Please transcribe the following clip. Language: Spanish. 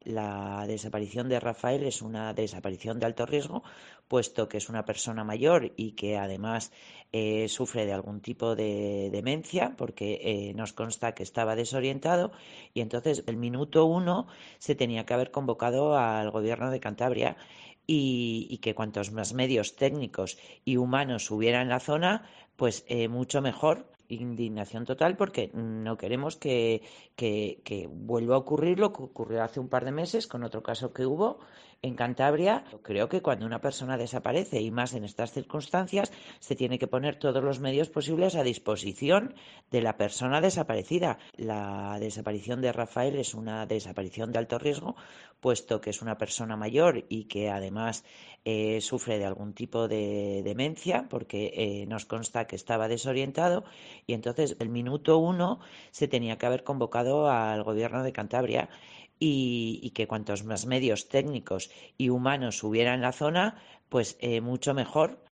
La desaparición de Rafael es una desaparición de alto riesgo, puesto que es una persona mayor y que además sufre de algún tipo de demencia, porque nos consta que estaba desorientado y entonces el minuto uno se tenía que haber convocado al gobierno de Cantabria y que cuantos más medios técnicos y humanos hubiera en la zona, pues mucho mejor. Indignación total porque no queremos que vuelva a ocurrir lo que ocurrió hace un par de meses con otro caso que hubo en Cantabria. Creo que cuando una persona desaparece y más en estas circunstancias se tiene que poner todos los medios posibles a disposición de la persona desaparecida. La desaparición de Rafael es una desaparición de alto riesgo, puesto que es una persona mayor y que además sufre de algún tipo de demencia, porque nos consta que estaba desorientado y entonces el minuto uno se tenía que haber convocado al gobierno de Cantabria y que cuantos más medios técnicos y humanos hubiera en la zona, pues mucho mejor.